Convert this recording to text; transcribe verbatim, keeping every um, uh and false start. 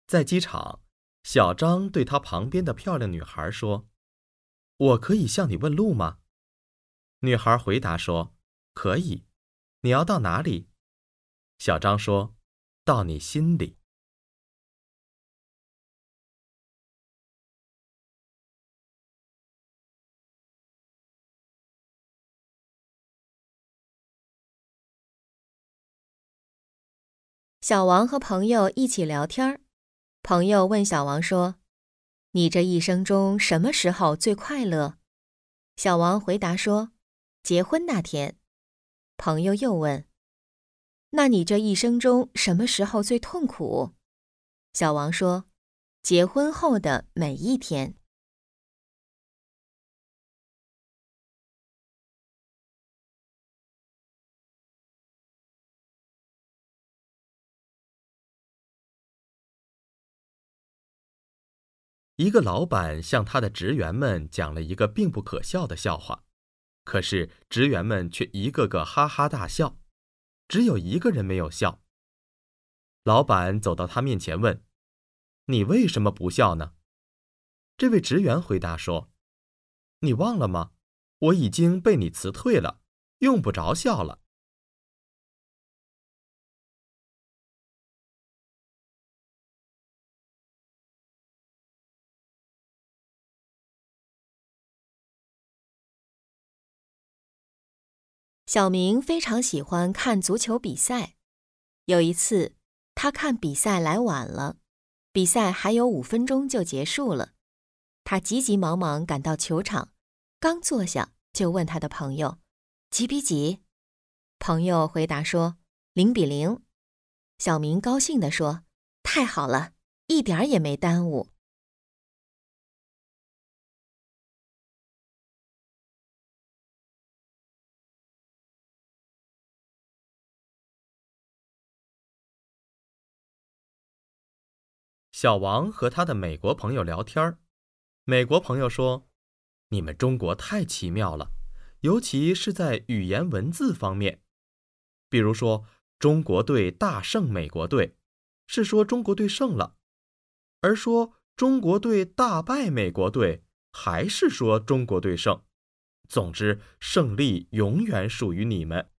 在机场，小张对他旁边的漂亮女孩说：“我可以向你问路吗？”女孩回答说：“可以。你要到哪里？”小张说：“到你心里。” 小王和朋友一起聊天，朋友问小王说：“你这一生中什么时候最快乐？”小王回答说：“结婚那天。”朋友又问：“那你这一生中什么时候最痛苦？”小王说：“结婚后的每一天。” 一个老板向他的职员们讲了一个并不可笑的笑话，可是职员们却一个个哈哈大笑，只有一个人没有笑。老板走到他面前问：“你为什么不笑呢？”这位职员回答说：“你忘了吗？我已经被你辞退了，用不着笑了。” 小明非常喜欢看足球比赛。有一次，他看比赛来晚了，比赛还有五分钟就结束了。他急急忙忙赶到球场，刚坐下就问他的朋友：“几比几？”朋友回答说：“零比零。”小明高兴地说：“太好了，一点儿也没耽误。” 小王和他的美国朋友聊天，美国朋友说：“你们中国太奇妙了，尤其是在语言文字方面。比如说，中国队大胜美国队，是说中国队胜了；而说中国队大败美国队，还是说中国队胜。总之，胜利永远属于你们。”